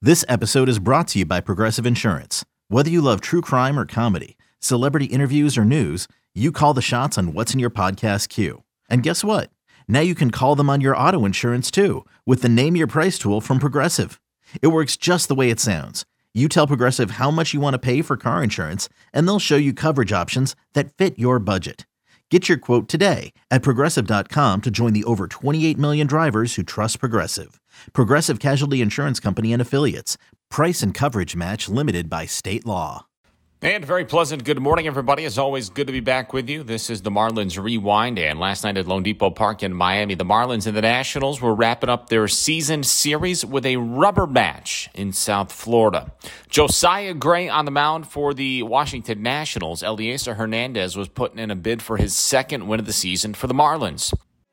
This episode is brought to you by Progressive Insurance. Whether you love true crime or comedy, celebrity interviews or news, you call the shots on what's in your podcast queue. And guess what? Now you can call them on your auto insurance too with the Name Your Price tool from Progressive. It works just the way it sounds. You tell Progressive how much you want to pay for car insurance, and they'll show you coverage options that fit your budget. Get your quote today at Progressive.com to join the over 28 million drivers who trust Progressive. Progressive Casualty Insurance Company and Affiliates. Price and coverage match limited by state law. And very pleasant good morning, everybody. As always, good to be back with you. This is the Marlins Rewind. And last night at Lone Depot Park in Miami, the Marlins and the Nationals were wrapping up their season series with a rubber match in South Florida. Josiah Gray on the mound for the Washington Nationals. Elieser Hernandez was putting in a bid for his second win of the season for the Marlins.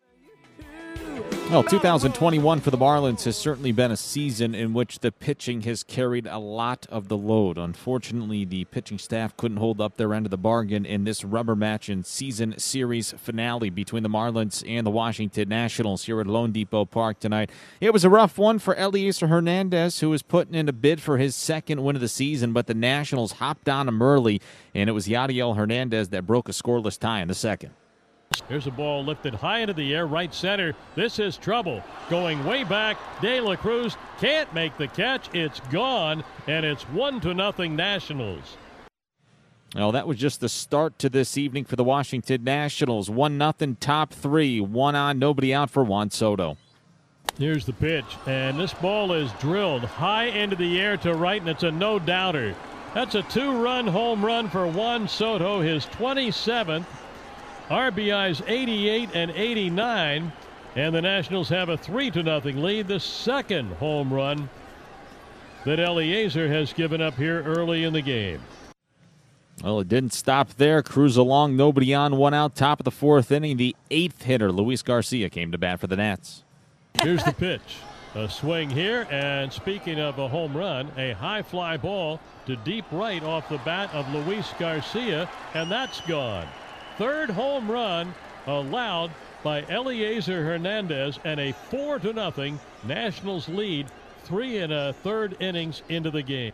Well, 2021 for the Marlins has certainly been a season in which the pitching has carried a lot of the load. Unfortunately, the pitching staff couldn't hold up their end of the bargain in this rubber match and season series finale between the Marlins and the Washington Nationals here at Lone Depot Park tonight. It was a rough one for Elieser Hernandez, who was putting in a bid for his second win of the season, but the Nationals hopped on him early, and it was Yadiel Hernandez that broke a scoreless tie in the second. Here's a ball lifted high into the air, right center. This is trouble. Going way back, De La Cruz can't make the catch. It's gone, and it's 1-0 Nationals. Well, that was just the start to this evening for the Washington Nationals. 1-0 top three. One on, nobody out for Juan Soto. Here's the pitch, and this ball is drilled high into the air to right, and it's a no-doubter. That's a two-run home run for Juan Soto, his 27th. RBIs 88 and 89, and the Nationals have a 3-0 lead. The second home run that Elieser has given up here early in the game. Well, it didn't stop there. Cruise along, nobody on, one out, top of the fourth inning. The eighth hitter, Luis Garcia, came to bat for the Nats. Here's the pitch. A swing here, and speaking of a home run, a high fly ball to deep right off the bat of Luis Garcia, and that's gone. Third home run allowed by Elieser Hernandez, and a 4-0 Nationals lead 3 1/3 innings into the game.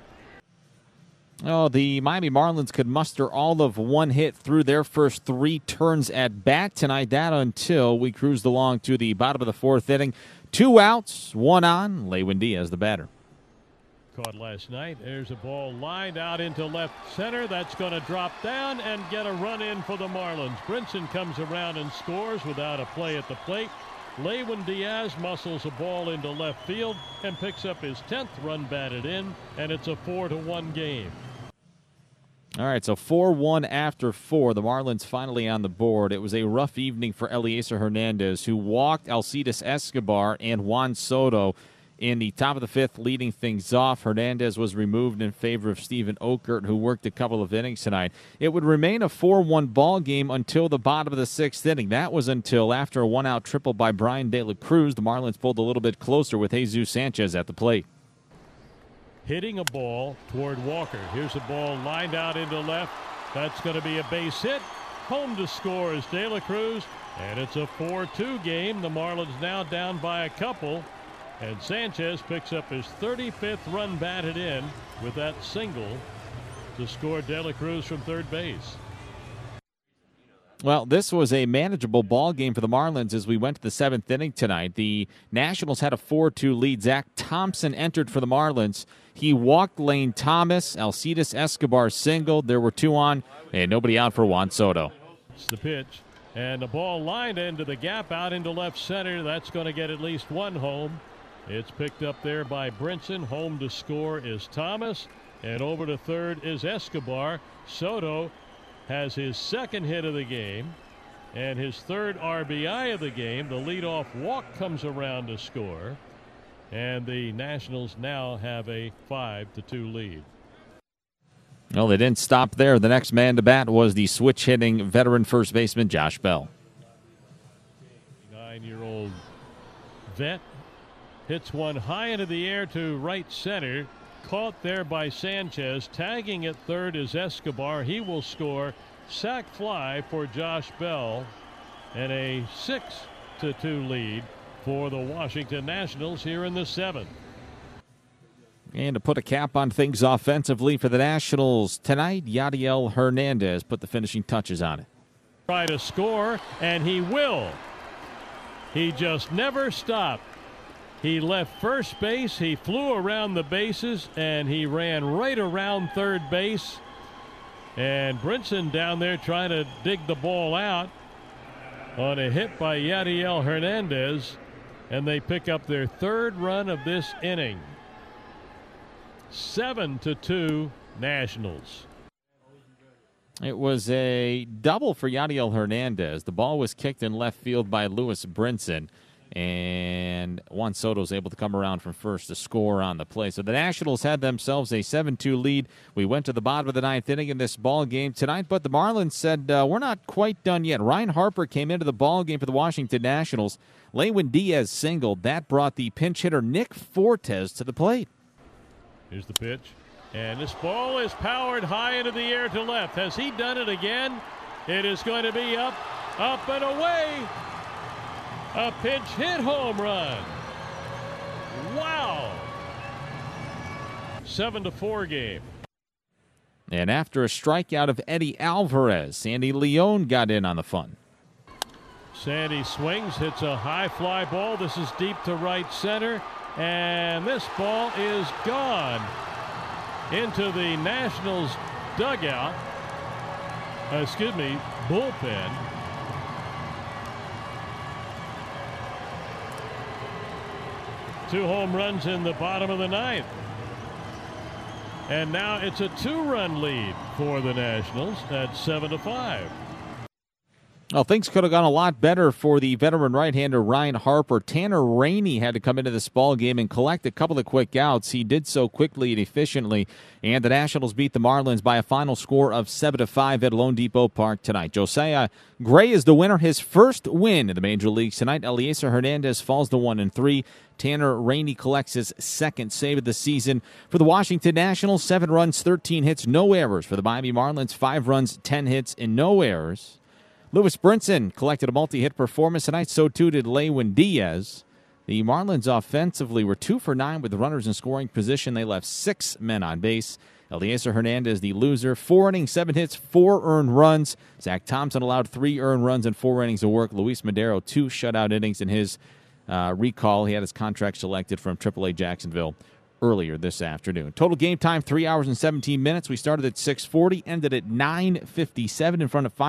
Oh, the Miami Marlins could muster all of one hit through their first three turns at bat tonight. That until we cruised along to the bottom of the fourth inning. 2 outs, 1 on. Lewin Diaz, the batter. Caught last night. There's a ball lined out into left center. That's going to drop down and get a run in for the Marlins. Brinson comes around and scores without a play at the plate. Lewin Diaz muscles a ball into left field and picks up his 10th run batted in, and it's a 4-1 game. All right, so 4-1 after 4. The Marlins finally on the board. It was a rough evening for Elieser Hernandez, who walked Alcides Escobar and Juan Soto in the top of the fifth, leading things off. Hernandez was removed in favor of Steven Okert, who worked a couple of innings tonight. It would remain a 4-1 ball game until the bottom of the sixth inning. That was until after a one-out triple by Brian De La Cruz, the Marlins pulled a little bit closer with Jesus Sanchez at the plate. Hitting a ball toward Walker. Here's a ball lined out into left. That's going to be a base hit. Home to score is De La Cruz, and it's a 4-2 game. The Marlins now down by a couple. And Sanchez picks up his 35th run batted in with that single to score De La Cruz from third base. Well, this was a manageable ball game for the Marlins as we went to the seventh inning tonight. The Nationals had a 4-2 lead. Zach Thompson entered for the Marlins. He walked Lane Thomas. Alcides Escobar singled. There were 2 on, and nobody out for Juan Soto. It's the pitch. And the ball lined into the gap out into left center. That's going to get at least one home. It's picked up there by Brinson. Home to score is Thomas. And over to third is Escobar. Soto has his second hit of the game and his third RBI of the game. The leadoff walk comes around to score. And the Nationals now have a 5-2 lead. Well, they didn't stop there. The next man to bat was the switch-hitting veteran first baseman Josh Bell. 9-year-old vet hits one high into the air to right center. Caught there by Sanchez. Tagging at third is Escobar. He will score. Sac fly for Josh Bell. And a 6-2 lead for the Washington Nationals here in the seventh. And to put a cap on things offensively for the Nationals tonight, Yadiel Hernandez put the finishing touches on it. Try to score, and he will. He just never stopped. He left first base, he flew around the bases, and he ran right around third base. And Brinson down there trying to dig the ball out on a hit by Yadiel Hernandez, and they pick up their third run of this inning. 7-2 Nationals. It was a double for Yadiel Hernandez. The ball was kicked in left field by Lewis Brinson, and Juan Soto was able to come around from first to score on the play. So the Nationals had themselves a 7-2 lead. We went to the bottom of the ninth inning in this ball game tonight, but the Marlins said, we're not quite done yet. Ryan Harper came into the ball game for the Washington Nationals. Lewin Diaz singled. That brought the pinch hitter Nick Fortes to the plate. Here's the pitch. And this ball is powered high into the air to left. Has he done it again? It is going to be up and away. A pinch hit home run. Wow. 7-4 game. And after a strikeout of Eddie Alvarez, Sandy Leon got in on the fun. Sandy swings, hits a high fly ball. This is deep to right center. And this ball is gone into the Nationals dugout. Bullpen. Two home runs in the bottom of the ninth. And now it's a 2-run lead for the Nationals at 7-5. Well, things could have gone a lot better for the veteran right-hander Ryan Harper. Tanner Rainey had to come into this ball game and collect a couple of quick outs. He did so quickly and efficiently, and the Nationals beat the Marlins by a final score of 7-5 at Lone Depot Park tonight. Josiah Gray is the winner, his first win in the major leagues tonight. Elieser Hernandez falls to 1-3. Tanner Rainey collects his second save of the season. For the Washington Nationals, 7 runs, 13 hits, no errors. For the Miami Marlins, 5 runs, 10 hits, and no errors. Lewis Brinson collected a multi-hit performance tonight. So too did Lewin Diaz. The Marlins offensively were 2 for 9 with runners in scoring position. They left 6 men on base. Elieser Hernandez, the loser. 4 innings, 7 hits, 4 earned runs. Zach Thompson allowed 3 earned runs and 4 innings of work. Luis Madero, 2 shutout innings in his recall. He had his contract selected from AAA Jacksonville earlier this afternoon. Total game time, 3 hours and 17 minutes. We started at 6:40, ended at 9:57 in front of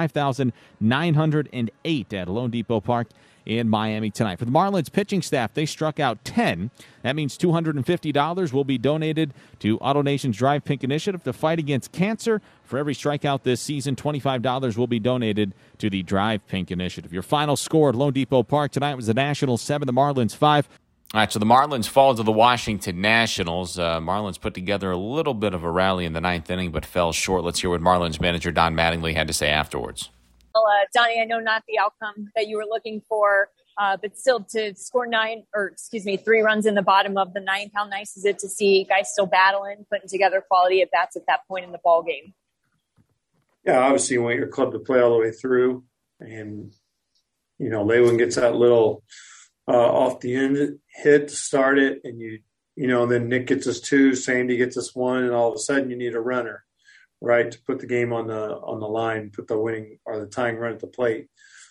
5,908 at Lone Depot Park in Miami tonight. For the Marlins pitching staff, they struck out 10. That means $250 will be donated to AutoNation's Drive Pink Initiative to fight against cancer. For every strikeout this season, $25 will be donated to the Drive Pink Initiative. Your final score at Lone Depot Park tonight was the Nationals 7, the Marlins 5. All right, so the Marlins fall to the Washington Nationals. Marlins put together a little bit of a rally in the ninth inning, but fell short. Let's hear what Marlins manager Don Mattingly had to say afterwards. Well, Donnie, I know not the outcome that you were looking for, but still to score 3 runs in the bottom of the ninth. How nice is it to see guys still battling, putting together quality at bats at that point in the ball game? Yeah, obviously you want your club to play all the way through, and Lewin gets that little off the end hit to start it, and then Nick gets us 2, Sandy gets us 1, and all of a sudden you need a runner, right, to put the game on the line, put the winning or the tying run at the plate.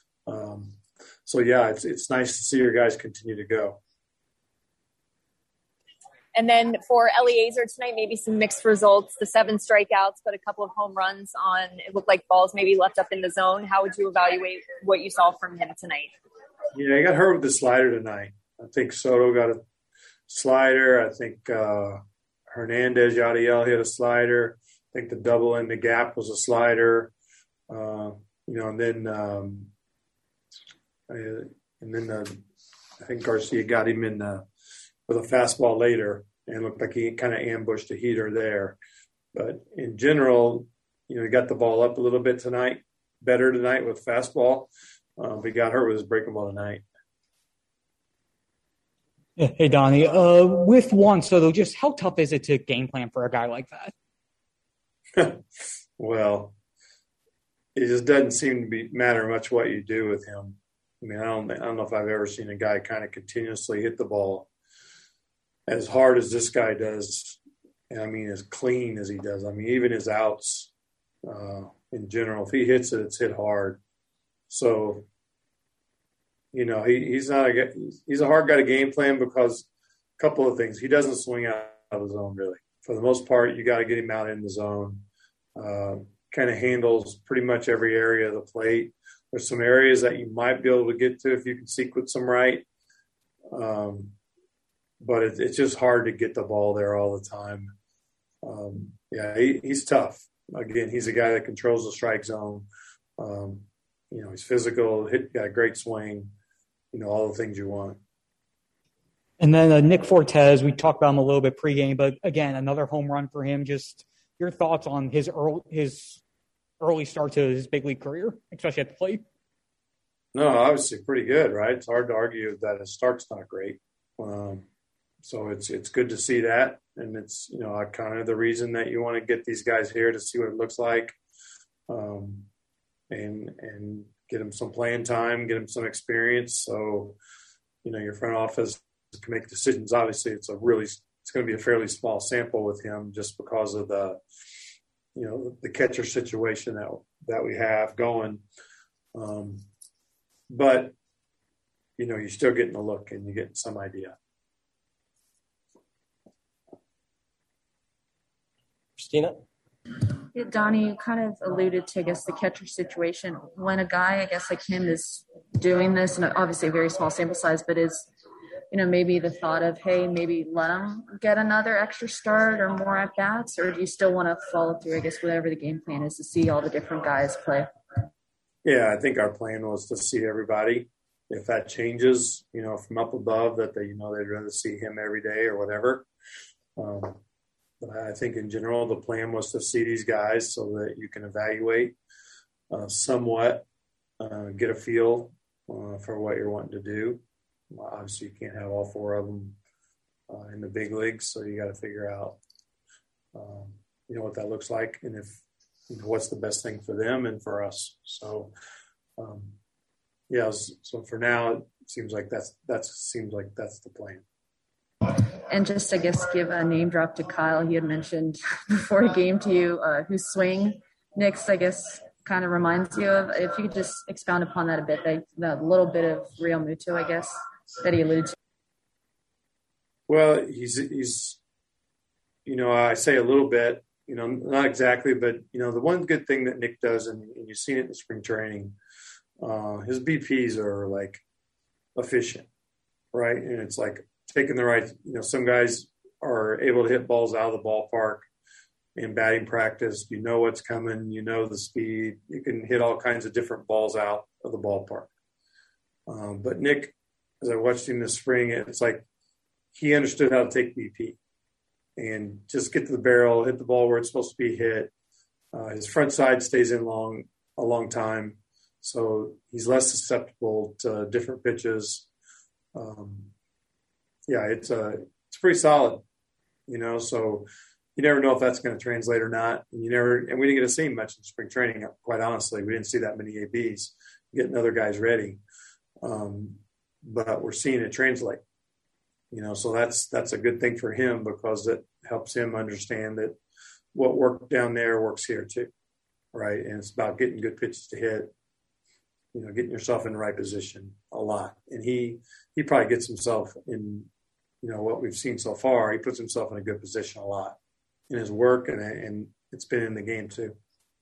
So yeah, it's nice to see your guys continue to go. And then for Elieser tonight, maybe some mixed results. The 7 strikeouts, but a couple of home runs on, it looked like balls maybe left up in the zone. How would you evaluate what you saw from him tonight? Yeah, he got hurt with the slider tonight. I think Soto got a slider. I think Hernandez, Yadiel hit a slider. I think the double in the gap was a slider. I think Garcia got him in with a fastball later, and looked like he kind of ambushed a heater there. But in general, he got the ball up a little bit tonight, better tonight with fastball. But he got hurt with his breaking ball tonight. Hey, Donnie. With Juan Soto, just how tough is it to game plan for a guy like that? Well, it just doesn't seem to matter much what you do with him. I mean, I don't know if I've ever seen a guy kind of continuously hit the ball as hard as this guy does, and I mean as clean as he does. I mean, even his outs in general, if he hits it, it's hit hard. So, you know, he's a hard guy to game plan because a couple of things. He doesn't swing out of the zone really. For the most part, you got to get him out in the zone. Kind of handles pretty much every area of the plate. There's some areas that you might be able to get to if you can sequence them right. But it's just hard to get the ball there all the time. He's tough. Again, he's a guy that controls the strike zone. You know, he's physical, got a great swing, you know, all the things you want. And then Nick Fortes, we talked about him a little bit pregame, but again, another home run for him. Just your thoughts on his early start to his big league career, especially at the plate? No, obviously pretty good, right? It's hard to argue that his start's not great. So it's good to see that. And it's, you know, kind of the reason that you want to get these guys here to see what it looks like. And get them some playing time, get them some experience. So, you know, your front office can make decisions. Obviously, it's going to be a fairly small sample with him just because of the, you know, the catcher situation that we have going. But, you know, you're still getting a look and you're getting some idea. Christina? Yeah, Donnie, you kind of alluded to, I guess, the catcher situation. When a guy, I guess, like him is doing this, and obviously a very small sample size, but is, you know, maybe the thought of, hey, maybe let him get another extra start or more at-bats, or do you still want to follow through, I guess, whatever the game plan is to see all the different guys play? Yeah, I think our plan was to see everybody. If that changes, you know, from up above that they, you know, they'd rather see him every day or whatever. But I think in general, the plan was to see these guys so that you can evaluate somewhat, get a feel for what you're wanting to do. Well, obviously, you can't have all four of them in the big leagues, so you got to figure out, you know, what that looks like and if, you know, what's the best thing for them and for us. So, so for now, it seems like that's the plan. And just, I guess, give a name drop to Kyle. He had mentioned before the game to you whose swing Nick's, I guess, kind of reminds you of. If you could just expound upon that a bit, that little bit of Real Muto, I guess, that he alluded to. Well, he's, you know, I say a little bit, you know, not exactly, but, you know, the one good thing that Nick does, and you've seen it in spring training, his BPs are like efficient, right? And it's like taking the right, you know, some guys are able to hit balls out of the ballpark in batting practice. You know what's coming, you know the speed, you can hit all kinds of different balls out of the ballpark. But Nick, as I watched him this spring, it's like he understood how to take BP and just get to the barrel, hit the ball where it's supposed to be hit. His front side stays in a long time, so he's less susceptible to different pitches. It's pretty solid, you know, so you never know if that's going to translate or not. And we didn't get to see much in spring training, quite honestly. We didn't see that many ABs getting other guys ready. But we're seeing it translate, you know, so that's a good thing for him because it helps him understand that what worked down there works here too, right? And it's about getting good pitches to hit, you know, getting yourself in the right position a lot. And he probably gets himself in, you know, what we've seen so far, he puts himself in a good position a lot in his work, and it's been in the game too.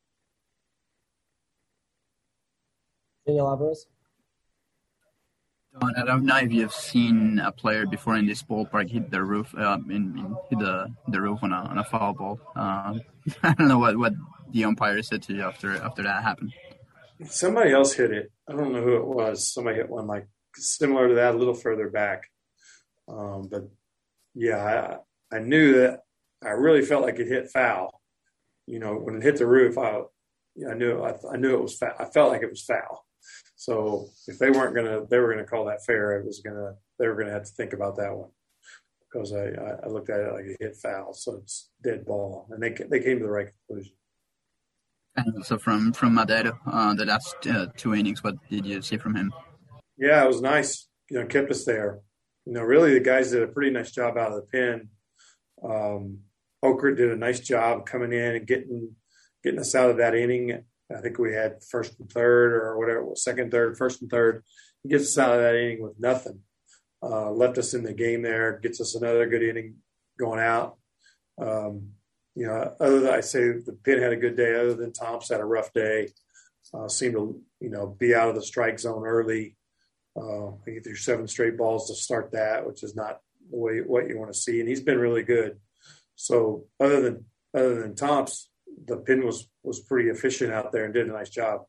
Daniel Alvarez? Don, I don't know if you've seen a player before in this ballpark hit the roof, hit the roof on a foul ball. I don't know what the umpire said to you after that happened. Somebody else hit it. I don't know who it was. Somebody hit one like similar to that, a little further back. But yeah, I knew that. I really felt like it hit foul. You know, when it hit the roof, I knew it was foul. I felt like it was foul. So if they were gonna call that fair, they were gonna have to think about that one because I looked at it like it hit foul, so it's dead ball, and they came to the right conclusion. And so from Madero, the last 2 innings, what did you see from him? Yeah, it was nice. You know, kept us there. You know, really the guys did a pretty nice job out of the pen. Okert did a nice job coming in and getting us out of that inning. I think we had first and third or whatever, second, third, first and third. He gets us out of that inning with nothing. Left us in the game there, gets us another good inning going out. Other than I say the Pitt had a good day, other than Thompson had a rough day. Seemed to, be out of the strike zone early. He threw 7 straight balls to start that, which is not the way what you want to see. And he's been really good. So other than Thompson, the Pin was pretty efficient out there and did a nice job.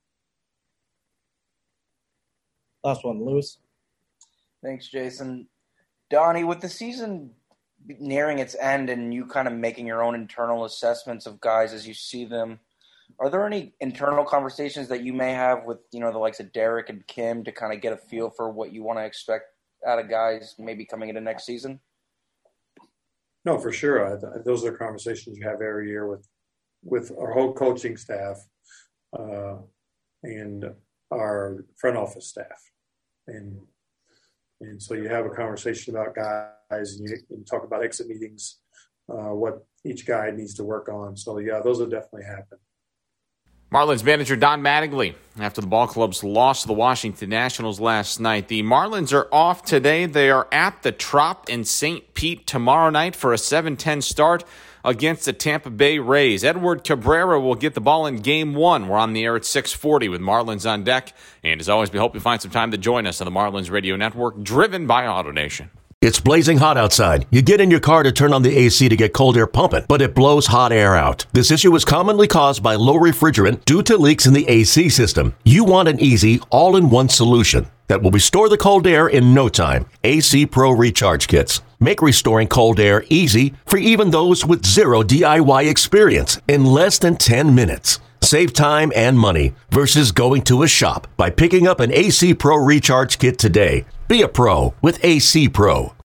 Last one, Lewis. Thanks, Jason. Donnie, with the season nearing its end and you kind of making your own internal assessments of guys as you see them, are there any internal conversations that you may have with, the likes of Derek and Kim to kind of get a feel for what you want to expect out of guys maybe coming into next season? No, for sure. Those are conversations you have every year with our whole coaching staff and our front office staff. And so you have a conversation about guys and you talk about exit meetings, what each guy needs to work on. So, yeah, those will definitely happen. Marlins manager Don Mattingly, after the ball club's loss to the Washington Nationals last night. The Marlins are off today. They are at the Trop in St. Pete tomorrow night for a 7:10 start against the Tampa Bay Rays. Edward Cabrera will get the ball in Game 1. We're on the air at 6:40 with Marlins on deck. And as always, we hope you find some time to join us on the Marlins Radio Network, driven by AutoNation. It's blazing hot outside. You get in your car to turn on the AC to get cold air pumping, but it blows hot air out. This issue is commonly caused by low refrigerant due to leaks in the AC system. You want an easy, all-in-one solution that will restore the cold air in no time. AC Pro Recharge Kits make restoring cold air easy for even those with zero DIY experience in less than 10 minutes. Save time and money versus going to a shop by picking up an AC Pro Recharge Kit today. Be a pro with AC Pro.